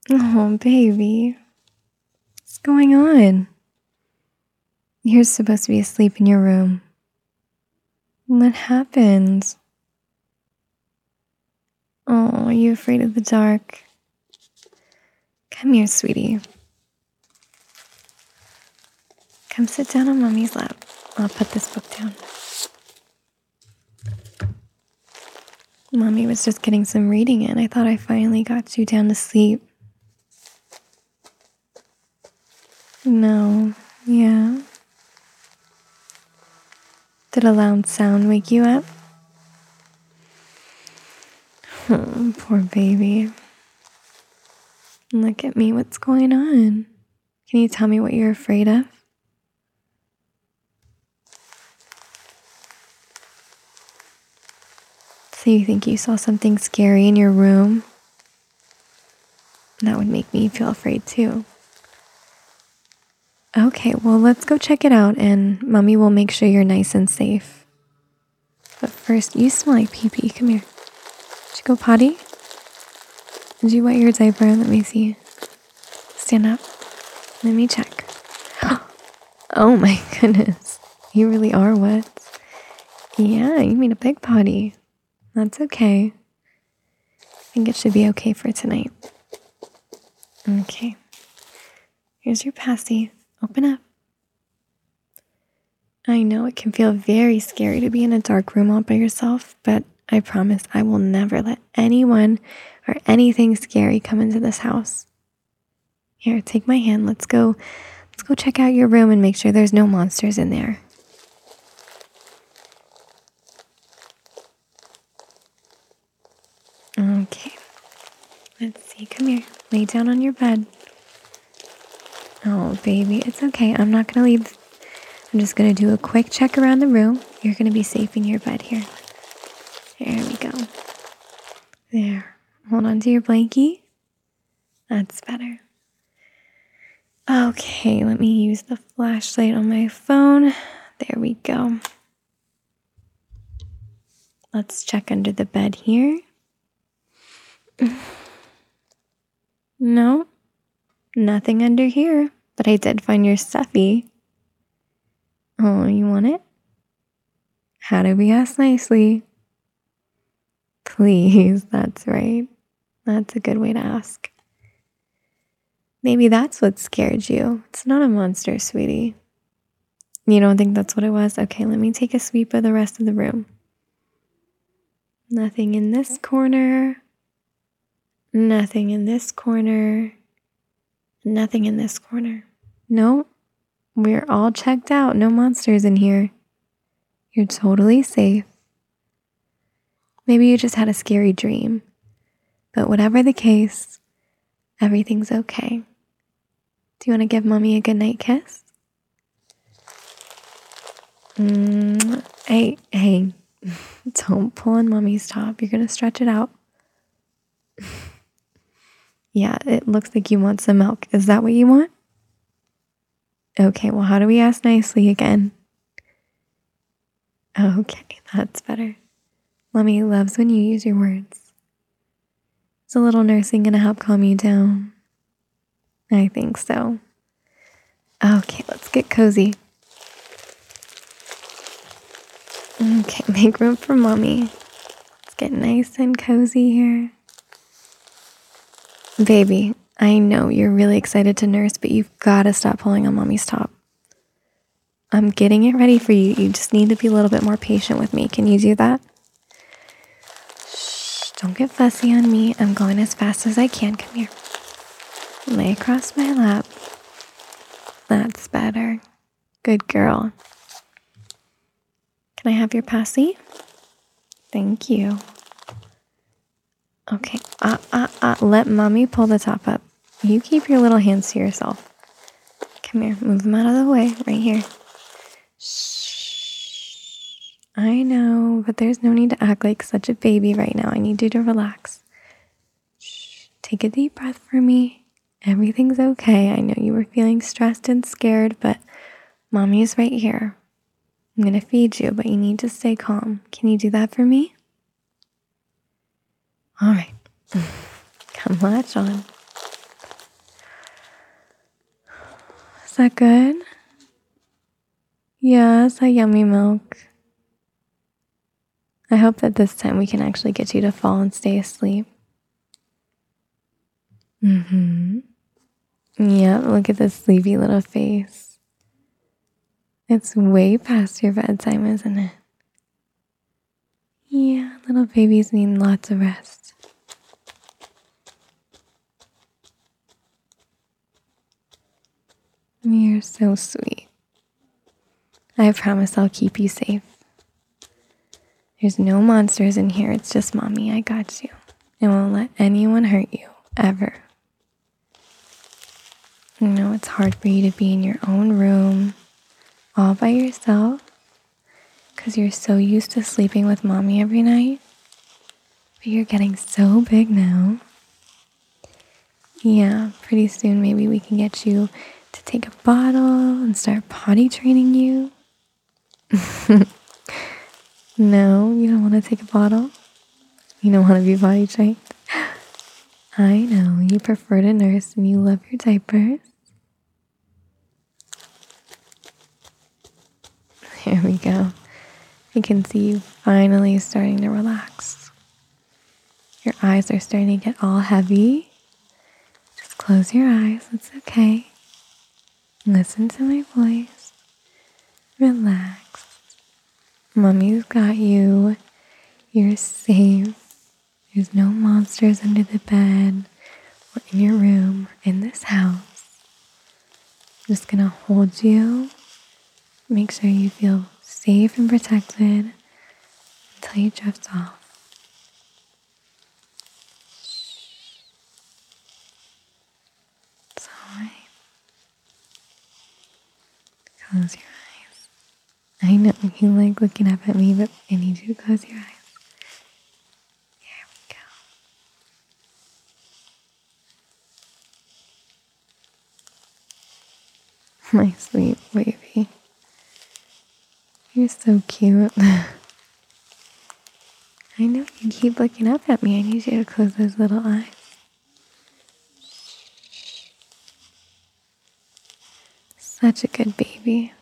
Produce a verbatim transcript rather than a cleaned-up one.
Oh, baby. What's going on? You're supposed to be asleep in your room. What happened? Oh, are you afraid of the dark? Come here, sweetie. Come sit down on Mommy's lap. I'll put this book down. Mommy was just getting some reading in. I thought I finally got you down to sleep. No, yeah. Did a loud sound wake you up? Oh, poor baby. Look at me, what's going on? Can you tell me what you're afraid of? So you think you saw something scary in your room? That would make me feel afraid too. Okay, well, let's go check it out and Mommy will make sure you're nice and safe. But first, you smell like pee-pee. Come here. Did you go potty? Did you wet your diaper? Let me see. Stand up. Let me check. Oh my goodness. You really are wet. Yeah, you made a big potty. That's okay. I think it should be okay for tonight. Okay. Here's your passy. Open up. I know it can feel very scary to be in a dark room all by yourself, but I promise I will never let anyone or anything scary come into this house. Here, take my hand. Let's go. Let's go check out your room and make sure there's no monsters in there. Okay. Let's see. Come here. Lay down on your bed. Oh, baby, it's okay. I'm not going to leave. I'm just going to do a quick check around the room. You're going to be safe in your bed here. There we go. There. Hold on to your blankie. That's better. Okay, let me use the flashlight on my phone. There we go. Let's check under the bed here. No, nothing under here, but I did find your stuffy. Oh, you want it? How do we ask nicely? Please, that's right. That's a good way to ask. Maybe that's what scared you. It's not a monster, sweetie. You don't think that's what it was? Okay, let me take a sweep of the rest of the room. Nothing in this corner. Nothing in this corner. Nothing in this corner. No, we're all checked out. No monsters in here. You're totally safe. Maybe you just had a scary dream. But whatever the case, everything's okay. Do you want to give Mommy a goodnight kiss? Mm, hey, hey, don't pull on Mommy's top. You're going to stretch it out. Yeah, it looks like you want some milk. Is that what you want? Okay, well, how do we ask nicely again? Okay, that's better. Mommy loves when you use your words. Is a little nursing going to help calm you down? I think so. Okay, let's get cozy. Okay, make room for Mommy. Let's get nice and cozy here. Baby, I know you're really excited to nurse, but you've got to stop pulling on Mommy's top. I'm getting it ready for you. You just need to be a little bit more patient with me. Can you do that? Shh, don't get fussy on me. I'm going as fast as I can. Come here. Lay across my lap. That's better. Good girl. Can I have your passy? Thank you. Okay, uh, uh, uh, let Mommy pull the top up. You keep your little hands to yourself. Come here, move them out of the way, right here. Shh. I know, but there's no need to act like such a baby right now. I need you to relax. Shh. Take a deep breath for me. Everything's okay. I know you were feeling stressed and scared, but Mommy is right here. I'm gonna feed you, but you need to stay calm. Can you do that for me? All right, come latch on. that good? Yeah, is that yummy milk? I hope that this time we can actually get you to fall and stay asleep. Mm-hmm. Yep, look at this sleepy little face. It's way past your bedtime, isn't it? Yeah, little babies need lots of rest. You're so sweet. I promise I'll keep you safe. There's no monsters in here, it's just mommy, I got you. I won't let anyone hurt you, ever. I know it's hard for you to be in your own room, all by yourself, because you're so used to sleeping with mommy every night. But you're getting so big now. Yeah, pretty soon maybe we can get you to take a bottle and start potty training you. No, you don't want to take a bottle? You don't want to be potty trained? I know, you prefer to nurse and you love your diapers. There we go. I can see you finally starting to relax. Your eyes are starting to get all heavy. Just close your eyes, it's okay. Listen to my voice. Relax. Mommy's got you. You're safe. There's no monsters under the bed or in your room or in this house. I'm just gonna hold you. Make sure you feel safe and protected until you drift off. It's alright. Close your eyes. I know you like looking up at me, but I need you to close your eyes. There we go. My sweet baby. You're so cute. I know you keep looking up at me. I need you to close those little eyes. Such a good baby.